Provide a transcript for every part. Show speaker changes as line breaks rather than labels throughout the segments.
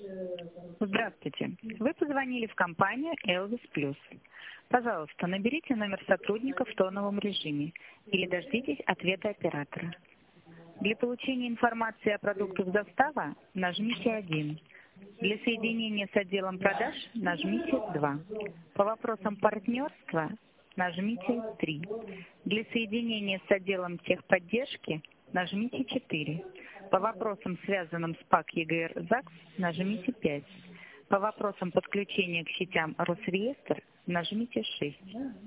Здравствуйте. Вы позвонили в компанию Elvis Plus. Пожалуйста, наберите номер сотрудника в тоновом режиме или дождитесь ответа оператора. Для получения информации о продуктах застава нажмите 1. Для соединения с отделом продаж нажмите 2. По вопросам партнерства нажмите 3. Для соединения с отделом техподдержки нажмите 4. По вопросам, связанным с ПАК ЕГР ЗАГС, нажмите 5. По вопросам подключения к сетям Росреестр нажмите 6.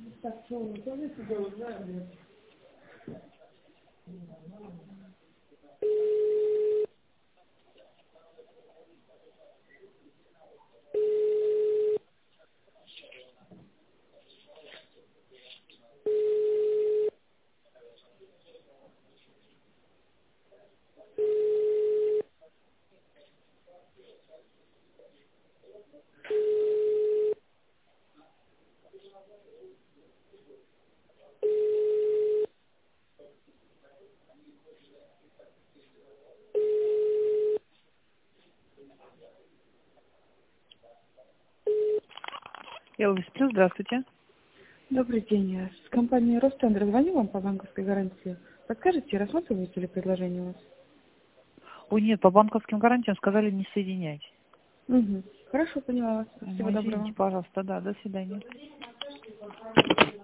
Elvis Plus, здравствуйте.
Добрый день. Я с компании Ростендер звоню вам по банковской гарантии. Подскажите, рассматриваете ли предложение у вас?
Ой, нет, по банковским гарантиям сказали не соединять.
Угу. Хорошо, поняла вас. Всего
Извините,
доброго.
пожалуйста, да, до свидания.